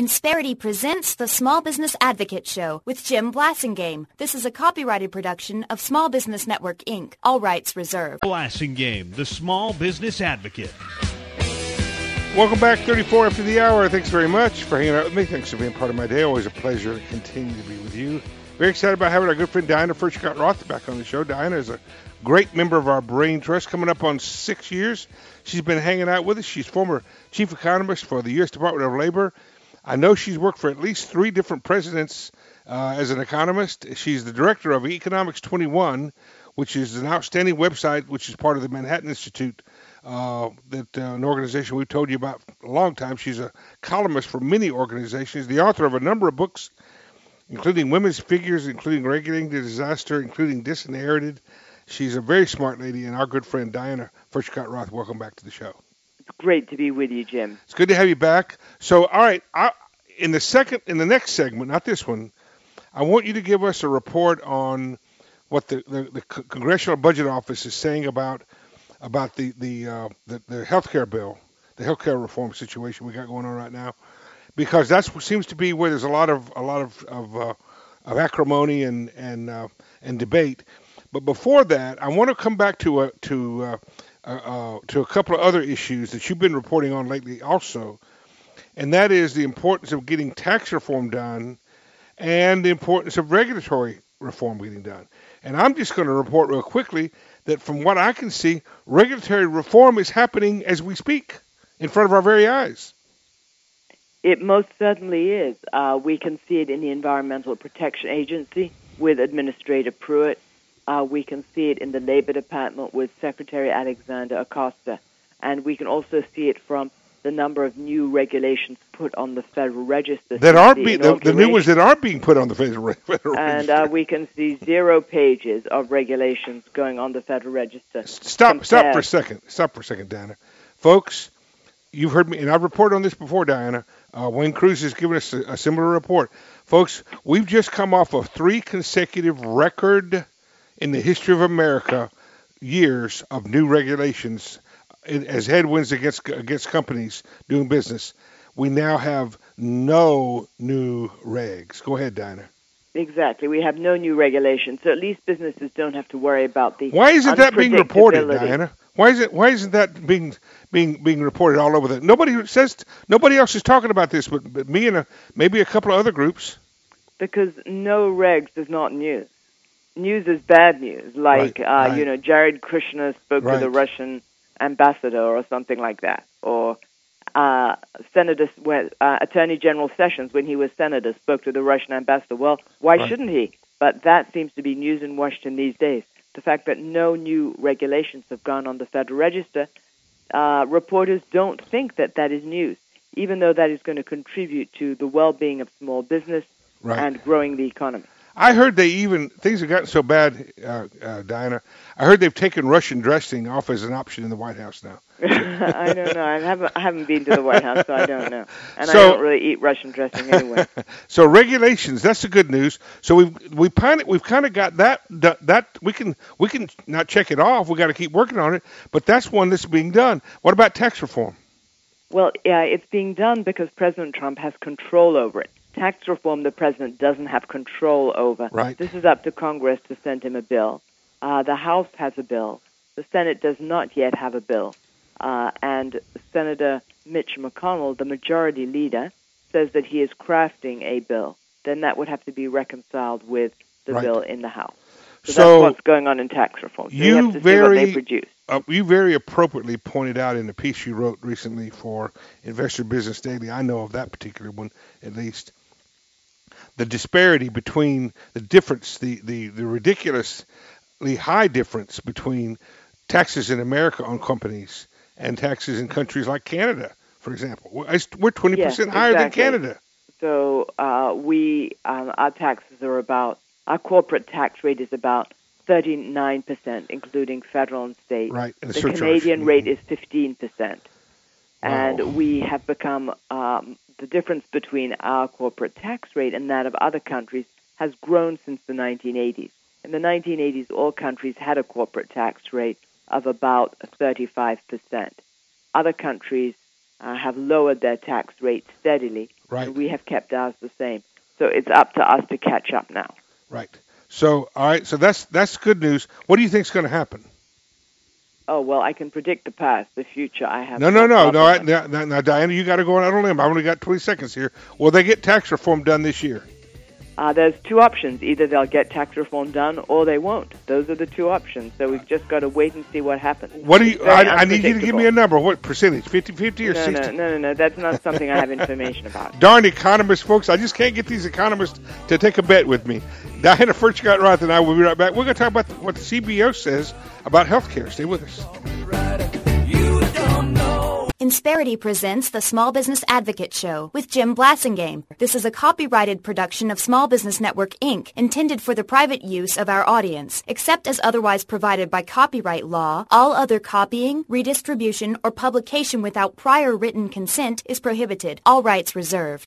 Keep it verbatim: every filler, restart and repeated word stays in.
Insperity presents the Small Business Advocate Show with Jim Blasingame. This is a copyrighted production of Small Business Network, Incorporated. All rights reserved. Blasingame, the Small Business Advocate. Welcome back, thirty-four after the hour. Thanks very much for hanging out with me. Thanks for being part of my day. Always a pleasure to continue to be with you. Very excited about having our good friend Diana Furchtgott-Roth back on the show. Diana is a great member of our Brain Trust, coming up on six years. She's been hanging out with us. She's former chief economist for the U S Department of Labor. I know she's worked for at least three different presidents uh, as an economist. She's the director of Economics twenty-one, which is an outstanding website, which is part of the Manhattan Institute, uh, that uh, an organization we've told you about a long time. She's a columnist for many organizations, the author of a number of books, including Women's Figures, including Regulating the Disaster, including Disinherited. She's a very smart lady, and our good friend Diana Furchtgott-Roth, welcome back to the show. It's great to be with you, Jim. It's good to have you back. So, all right, I, in the second, in the next segment, not this one, I want you to give us a report on what the, the, the Congressional Budget Office is saying about about the the uh, the, the health care bill, the health care reform situation we got going on right now, because that seems to be where there's a lot of a lot of of, uh, of acrimony and and uh, and debate. But before that, I want to come back to a to uh, uh, uh, to a couple of other issues that you've been reporting on lately, also, and that is the importance of getting tax reform done, and the importance of regulatory reform getting done. And I'm just going to report real quickly that from what I can see, regulatory reform is happening as we speak, in front of our very eyes. It most certainly is. Uh, we can see it in the Environmental Protection Agency with Administrator Pruitt. Uh, we can see it in the Labor Department with Secretary Alexander Acosta. And we can also see it from the number of new regulations put on the Federal Register. That are being, the, the new ones that are being put on the Federal, federal and, Register. And uh, we can see zero pages of regulations going on the Federal Register. Stop, compared. stop for a second. Stop for a second, Diana. Folks, you've heard me, and I've reported on this before, Diana. Uh, Wayne Cruz has given us a, a similar report. Folks, we've just come off of three consecutive record in the history of America years of new regulations as headwinds against against companies doing business. We now have no new regs. Go ahead, Diana. Exactly. We have no new regulations, so at least businesses don't have to worry about the Why isn't that being reported, Diana? Why is it? Why isn't that being being being reported all over the? Nobody says. Nobody else is talking about this, but, but me and a, maybe a couple of other groups. Because no regs is not news. News is bad news. Like right, uh, right. you know, Jared Kushner spoke right. to the Russian ambassador or something like that, or uh, Senator uh, Attorney General Sessions, when he was senator, spoke to the Russian ambassador. Well, why right. shouldn't he? But that seems to be news in Washington these days. The fact that no new regulations have gone on the Federal Register, uh, reporters don't think that that is news, even though that is going to contribute to the well-being of small business right. and growing the economy. I heard they even, things have gotten so bad, uh, uh, Diana, I heard they've taken Russian dressing off as an option in the White House now. I don't know. I haven't, I haven't been to the White House, so I don't know. And so, I don't really eat Russian dressing anyway. So regulations, that's the good news. So we've we kind of we've kind of got that that we can we can not check it off. We got to keep working on it. But that's one that's being done. What about tax reform? Well, yeah, it's being done because President Trump has control over it. Tax reform, the president doesn't have control over. Right. This is up to Congress to send him a bill. Uh, the House has a bill. The Senate does not yet have a bill. Uh, and Senator Mitch McConnell, the majority leader, says that he is crafting a bill. Then that would have to be reconciled with the right. bill in the House. So, so that's what's going on in tax reform. So you have to very, see what they produce. Uh, you very appropriately pointed out in the piece you wrote recently for Investor Business Daily, I know of that particular one at least, the disparity between the difference, the, the, the ridiculously high difference between taxes in America on companies and taxes in countries like Canada, for example. We're twenty percent yes, higher exactly. than Canada. So uh, we, um, our taxes are about, our corporate tax rate is about thirty-nine percent, including federal and state. Right. And the the surcharge. Canadian mm-hmm. rate is fifteen percent. Wow. And we have become, um, the difference between our corporate tax rate and that of other countries has grown since the nineteen eighties. In the nineteen eighties, all countries had a corporate tax rate of about thirty-five percent. Other countries uh, have lowered their tax rate steadily, Right. And we have kept ours the same. So it's up to us to catch up now. Right. So, all right. So that's that's good news. What do you think is going to happen? Oh, well, I can predict the past. The future, I have No, no, no. No, I, problem with. now, now, Diana, you got to go on out on a limb. I've only got twenty seconds here. Will they get tax reform done this year? Uh, there's two options. Either they'll get tax reform done or they won't. Those are the two options. So we've just got to wait and see what happens. What do It's you? very I, I need you to give me a number. What percentage? fifty-fifty or No, sixty? no, no, no, no. That's not something I have information about. Darn economists, folks. I just can't get these economists to take a bet with me. Diana Furchtgott-Roth and I will be right back. We're going to talk about what the C B O says about health care. Stay with us. Insperity presents the Small Business Advocate Show with Jim Blasingame. This is a copyrighted production of Small Business Network, Incorporated, intended for the private use of our audience. Except as otherwise provided by copyright law, all other copying, redistribution, or publication without prior written consent is prohibited. All rights reserved.